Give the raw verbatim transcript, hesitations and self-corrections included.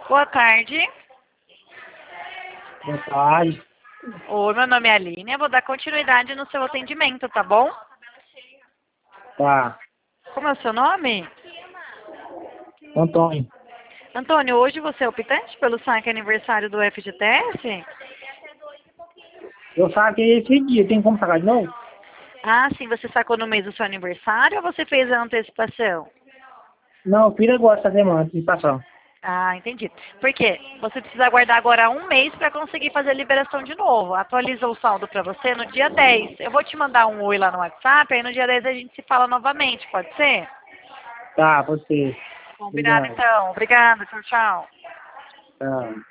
Boa tarde. Boa tarde. Oi, meu nome é Aline. Eu vou dar continuidade no seu atendimento, tá bom? Tá. Como é o seu nome? Antônio. Antônio, hoje você é optante pelo saque aniversário do F G T S? Eu saquei esse dia. Tem como sacar de novo? Ah, sim. Você sacou no mês do seu aniversário ou você fez a antecipação? Não, eu fiz agora essa semana, antecipação. Ah, entendi. Por quê? Você precisa aguardar agora um mês para conseguir fazer a liberação de novo. Atualiza o saldo para você no dia dez. Eu vou te mandar um oi lá no WhatsApp, aí no dia dez a gente se fala novamente, pode ser? Tá, pode ser. Combinado Obrigado. então. Obrigada. Tchau, tchau. Tchau.